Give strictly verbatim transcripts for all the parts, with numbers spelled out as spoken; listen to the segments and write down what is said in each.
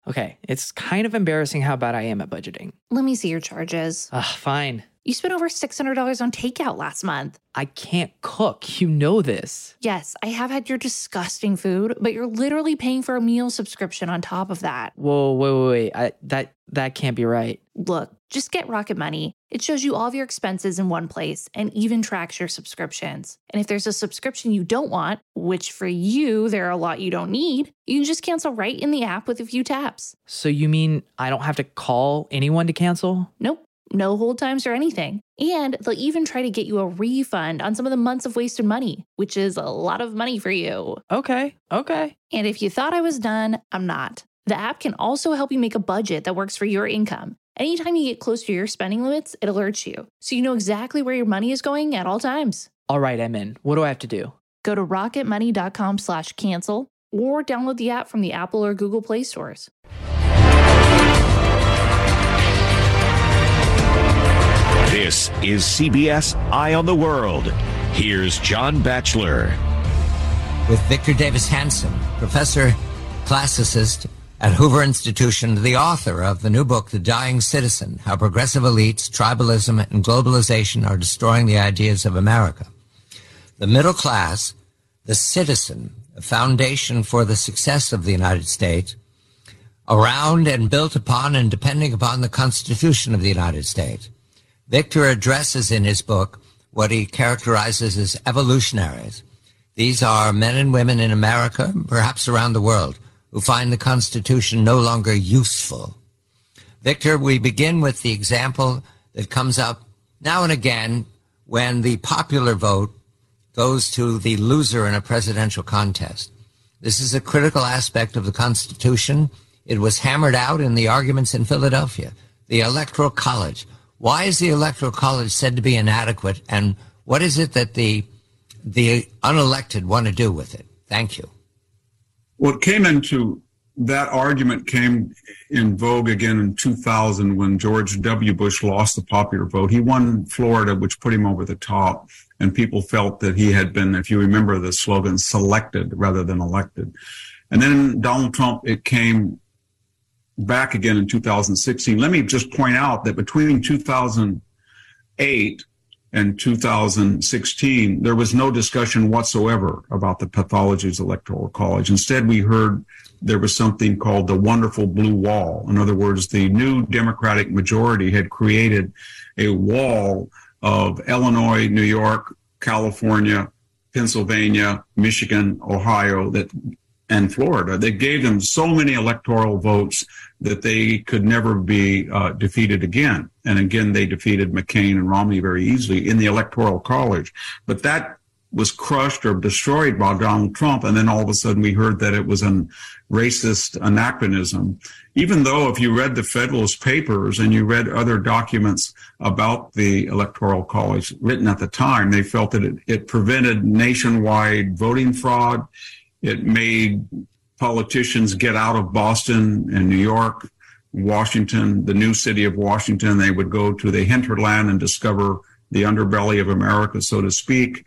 Okay, it's kind of embarrassing how bad I am at budgeting. Let me see your charges. Ugh, fine. You spent over six hundred dollars on takeout last month. I can't cook. You know this. Yes, I have had your disgusting food, but you're literally paying for a meal subscription on top of that. Whoa, wait, wait, wait. I, that, that can't be right. Look, just get Rocket Money. It shows you all of your expenses in one place and even tracks your subscriptions. And if there's a subscription you don't want, which for you, there are a lot you don't need, you can just cancel right in the app with a few taps. So you mean I don't have to call anyone to cancel? Nope. No hold times or anything. And they'll even try to get you a refund on some of the months of wasted money, which is a lot of money for you. Okay, okay. And if you thought I was done, I'm not. The app can also help you make a budget that works for your income. Anytime you get close to your spending limits, it alerts you, so you know exactly where your money is going at all times. All right, I'm in. What do I have to do? Go to rocketmoney.com slash cancel or download the app from the Apple or Google Play stores. This is C B S Eye on the World. Here's John Batchelor. With Victor Davis Hanson, professor, classicist at Hoover Institution, the author of the new book, The Dying Citizen, How Progressive Elites, Tribalism, and Globalization Are Destroying the Ideas of America. The middle class, the citizen, a foundation for the success of the United States, around and built upon and depending upon the Constitution of the United States. Victor addresses in his book what he characterizes as evolutionaries. These are men and women in America, perhaps around the world, who find the Constitution no longer useful. Victor, we begin with the example that comes up now and again when the popular vote goes to the loser in a presidential contest. This is a critical aspect of the Constitution. It was hammered out in the arguments in Philadelphia. The Electoral College. Why is the Electoral College said to be inadequate, and what is it that the the unelected want to do with it? Thank you. What came into that argument came in vogue again in two thousand when George W. Bush lost the popular vote. He won Florida, which put him over the top, and people felt that he had been, if you remember the slogan, selected rather than elected. And then Donald Trump, it came back again in two thousand sixteen. Let me just point out that between two thousand eight and two thousand sixteen, there was no discussion whatsoever about the pathologies of the Electoral College. Instead, we heard there was something called the wonderful blue wall. In other words, the new Democratic majority had created a wall of Illinois, New York, California, Pennsylvania, Michigan, Ohio, that and Florida. They gave them so many electoral votes that they could never be uh, defeated again. And again, they defeated McCain and Romney very easily in the Electoral College. But that was crushed or destroyed by Donald Trump. And then all of a sudden we heard that it was a racist anachronism. Even though if you read the Federalist Papers and you read other documents about the Electoral College written at the time, they felt that it, it prevented nationwide voting fraud. It made politicians get out of Boston and New York, Washington, the new city of Washington. They would go to the hinterland and discover the underbelly of America, so to speak.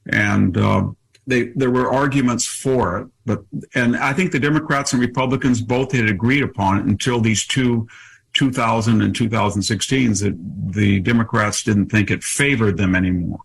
And uh, they, there were arguments for it. But and I think the Democrats and Republicans both had agreed upon it until these two two thousand and two thousand sixteens that the Democrats didn't think it favored them anymore.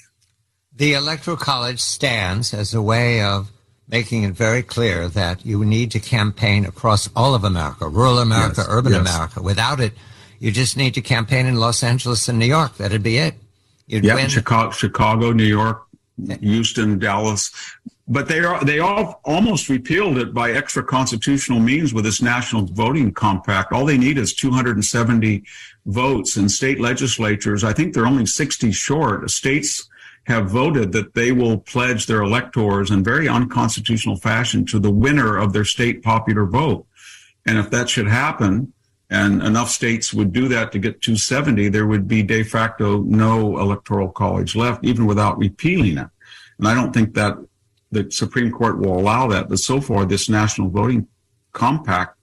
The Electoral College stands as a way of making it very clear that you need to campaign across all of America, rural America, yes, urban yes. America. Without it, you just need to campaign in Los Angeles and New York. That'd be it. You'd yeah, win. Chicago, Chicago, New York, Houston, Dallas. But they are they all almost repealed it by extra constitutional means with this national voting compact. All they need is two hundred seventy votes in state legislatures. I think they're only sixty short. States have voted that they will pledge their electors in very unconstitutional fashion to the winner of their state popular vote. And if that should happen, and enough states would do that to get two hundred seventy, there would be de facto no Electoral College left, even without repealing it. And I don't think that the Supreme Court will allow that. But so far, this national voting compact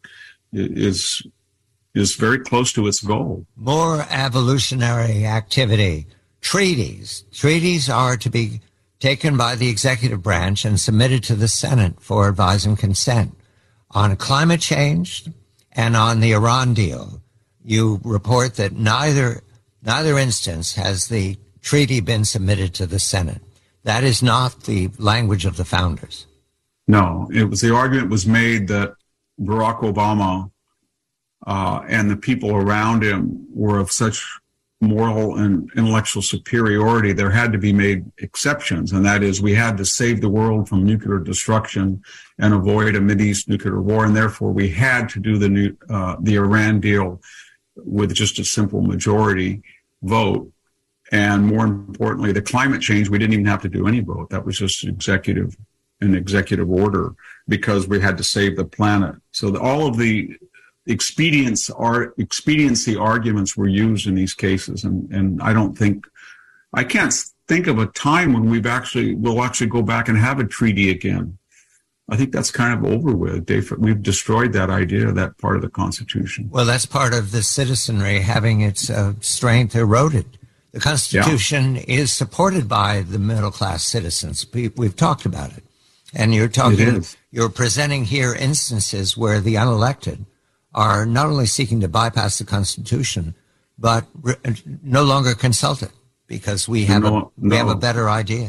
is is very close to its goal. More evolutionary activity. Treaties. Treaties are to be taken by the executive branch and submitted to the Senate for advice and consent. On climate change, And on the Iran deal, you report that neither neither instance has the treaty been submitted to the Senate. That is not the language of the founders. No, it was the argument was made that Barack Obama uh, and the people around him were of such moral and intellectual superiority, there had to be made exceptions, and that is we had to save the world from nuclear destruction and avoid a Mideast nuclear war, and therefore we had to do the new, uh, the Iran deal with just a simple majority vote. And more importantly, the climate change, we didn't even have to do any vote. That was just executive, an executive order because we had to save the planet. So the, all of the expedience are expediency arguments were used in these cases, and and I don't think I can't think of a time when we've actually we'll actually go back and have a treaty again. I think that's kind of over with. Dave, we've destroyed that idea, that part of the Constitution. Well, that's part of the citizenry having its uh, strength eroded. The Constitution yeah. is supported by the middle class citizens. We, we've talked about it, and you're talking. You're presenting here instances where the unelected are not only seeking to bypass the Constitution, but re- no longer consult it because we have, no, a, we no. have a better idea.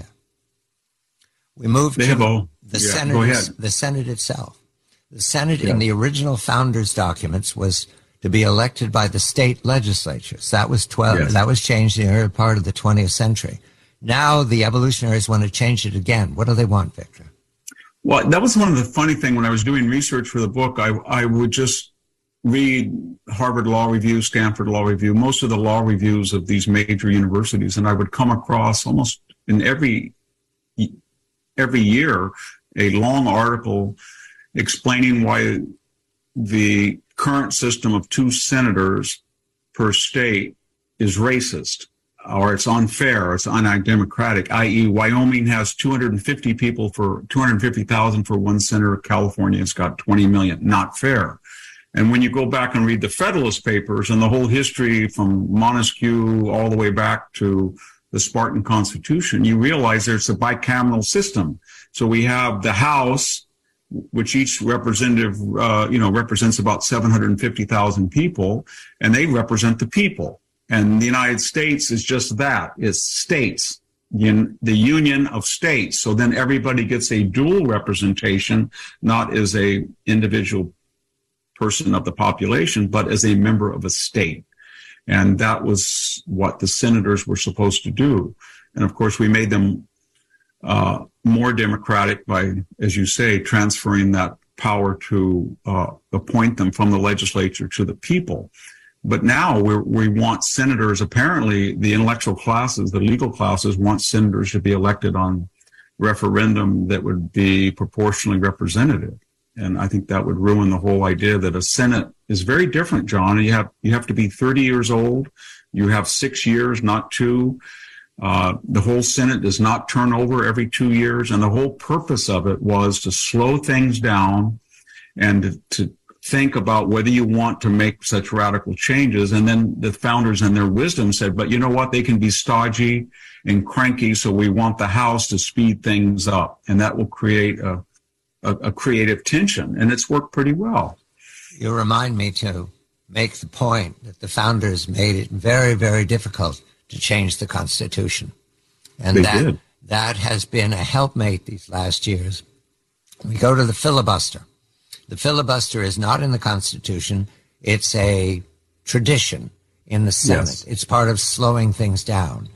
We move they to all, the, yeah, Senate, the Senate itself. The Senate yeah. in the original founders' documents was to be elected by the state legislatures. That was twelve. Yes. That was changed in the early part of the twentieth century. Now the evolutionaries want to change it again. What do they want, Victor? Well, that was one of the funny things when I was doing research for the book. I I would just read Harvard Law Review, Stanford Law Review, most of the law reviews of these major universities, and I would come across almost in every every year a long article explaining why the current system of two senators per state is racist, or it's unfair, it's undemocratic, that is. Wyoming has two hundred fifty people for two hundred fifty thousand for one senator. California's got twenty million. Not fair. And when you go back and read the Federalist Papers and the whole history from Montesquieu all the way back to the Spartan Constitution, you realize there's a bicameral system. So we have the House, which each representative, uh, you know, represents about seven hundred fifty thousand people, and they represent the people. And the United States is just that. It's states, in the union of states. So then everybody gets a dual representation, not as a individual person of the population, but as a member of a state. And that was what the senators were supposed to do. And of course, we made them uh, more democratic by, as you say, transferring that power to uh, appoint them from the legislature to the people. But now we're, we want senators, apparently the intellectual classes, the legal classes want senators to be elected on referendum that would be proportionally representative. And I think that would ruin the whole idea that a Senate is very different, John. You have you have to be thirty years old. You have six years, not two. Uh, the whole Senate does not turn over every two years. And the whole purpose of it was to slow things down and to, to think about whether you want to make such radical changes. And then the founders in their wisdom said, but you know what? They can be stodgy and cranky. So we want the House to speed things up. And that will create a A, a creative tension, and it's worked pretty well. You remind me to make the point that the founders made it very, very difficult to change the Constitution. And they that, did. that has been a helpmate these last years. We go to the filibuster. The filibuster is not in the Constitution. It's a tradition in the Senate. Yes. It's part of slowing things down.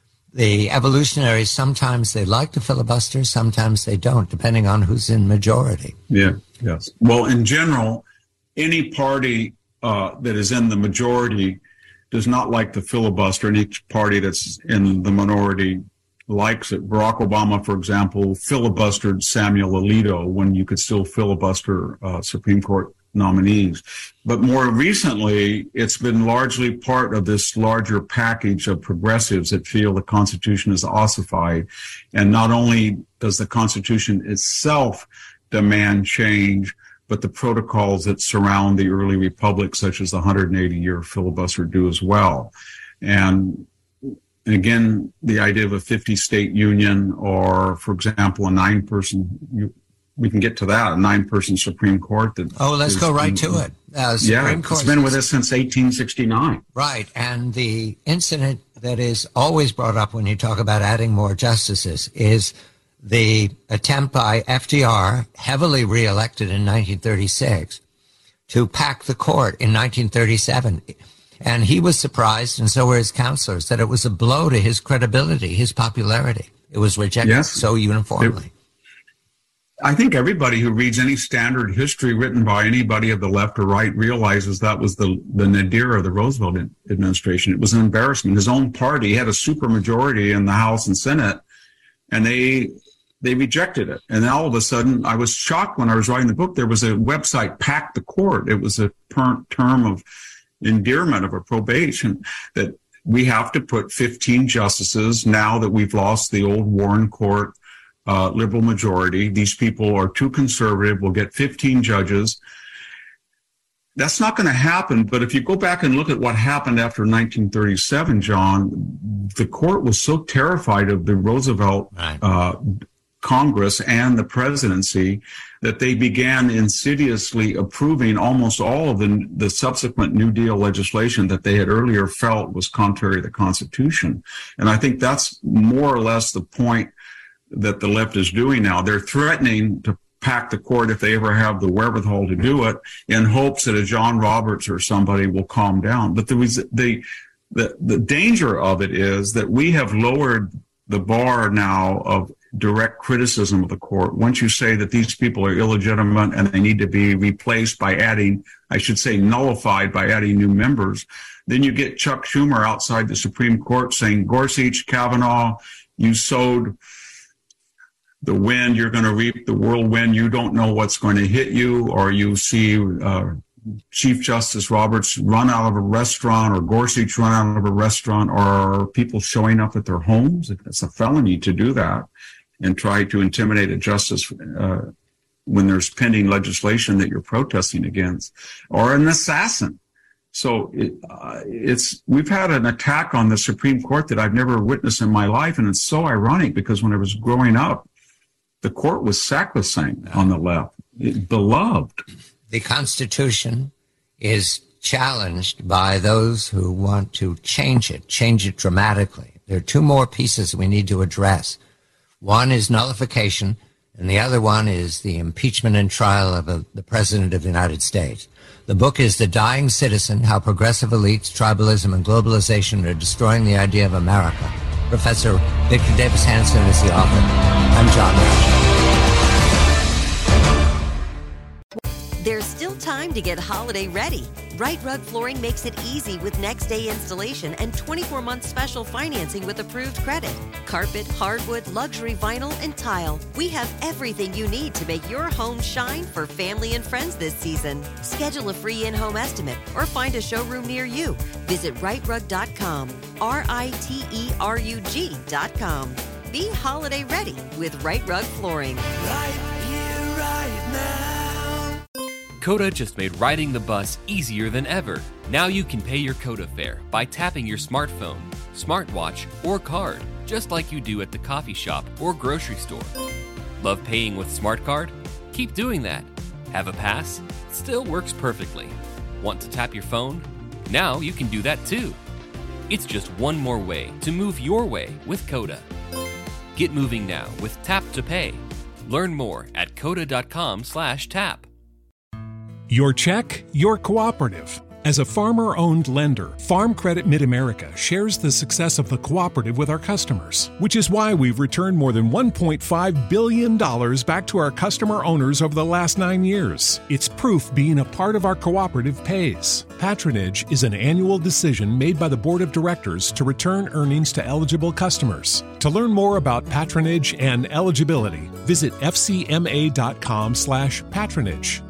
The evolutionaries, sometimes they like the filibuster, sometimes they don't, depending on who's in majority. Yeah, yes. Well, in general, any party uh, that is in the majority does not like the filibuster, and each party that's in the minority likes it. Barack Obama, for example, filibustered Samuel Alito when you could still filibuster uh, Supreme Court nominees. But more recently, it's been largely part of this larger package of progressives that feel the Constitution is ossified. And not only does the Constitution itself demand change, but the protocols that surround the early republic, such as the one hundred eighty year filibuster, do as well. And again, the idea of a fifty state union or, for example, a nine person we can get to that, a nine-person Supreme Court. That oh, let's is, go right to it. Uh, Supreme yeah, Court it's been with us since eighteen sixty-nine. Right, and the incident that is always brought up when you talk about adding more justices is the attempt by F D R, heavily reelected in nineteen thirty-six, to pack the court in nineteen thirty-seven. And he was surprised, and so were his counselors, that it was a blow to his credibility, his popularity. It was rejected yes, so uniformly. It, I think everybody who reads any standard history written by anybody of the left or right realizes that was the, the nadir of the Roosevelt administration. It was an embarrassment. His own party had a supermajority in the House and Senate, and they they rejected it. And then all of a sudden, I was shocked when I was writing the book. There was a website, Pack the Court. It was a per- term of endearment, of a probation, that we have to put fifteen justices now that we've lost the old Warren Court uh, liberal majority. These people are too conservative. We'll get fifteen judges. That's not going to happen. But if you go back and look at what happened after nineteen thirty-seven, John, the court was so terrified of the Roosevelt right. uh, Congress and the presidency that they began insidiously approving almost all of the, the subsequent New Deal legislation that they had earlier felt was contrary to the Constitution. And I think that's more or less the point that the left is doing now. They're threatening to pack the court if they ever have the wherewithal to do it, in hopes that a John Roberts or somebody will calm down. But there was the the the danger of it is that we have lowered the bar now of direct criticism of the court. Once you say that these people are illegitimate and they need to be replaced by adding, I should say nullified by adding new members, then you get Chuck Schumer outside the Supreme Court saying, Gorsuch, Kavanaugh, you sowed the wind, you're going to reap the whirlwind, you don't know what's going to hit you. Or you see uh, Chief Justice Roberts run out of a restaurant, or Gorsuch run out of a restaurant, or people showing up at their homes. It's a felony to do that and try to intimidate a justice uh, when there's pending legislation that you're protesting against, or an assassin. So it, uh, it's we've had an attack on the Supreme Court that I've never witnessed in my life, and it's so ironic because when I was growing up, the court was sacrosanct on the left, it, beloved. The Constitution is challenged by those who want to change it, change it dramatically. There are two more pieces we need to address. One is nullification, and the other one is the impeachment and trial of a, the President of the United States. The book is The Dying Citizen, How Progressive Elites, Tribalism, and Globalization Are Destroying the Idea of America. Professor Victor Davis Hanson is the author. I'm John Rash. There's still time to get holiday ready. Right Rug Flooring makes it easy with next day installation and twenty-four month special financing with approved credit. Carpet, hardwood, luxury vinyl, and tile. We have everything you need to make your home shine for family and friends this season. Schedule a free in-home estimate or find a showroom near you. Visit right rug dot com, R I T E R U G dot com. Be holiday ready with Right Rug Flooring. Right here, right now. Coda just made riding the bus easier than ever. Now you can pay your Coda fare by tapping your smartphone, smartwatch, or card, just like you do at the coffee shop or grocery store. Love paying with Smart Card? Keep doing that. Have a pass? Still works perfectly. Want to tap your phone? Now you can do that too. It's just one more way to move your way with Coda. Get moving now with Tap to Pay. Learn more at coda dot com slash tap. Your check, your cooperative. As a farmer-owned lender, Farm Credit Mid-America shares the success of the cooperative with our customers, which is why we've returned more than one point five billion dollars back to our customer owners over the last nine years. It's proof being a part of our cooperative pays. Patronage is an annual decision made by the Board of Directors to return earnings to eligible customers. To learn more about patronage and eligibility, visit f c m a dot com slash patronage.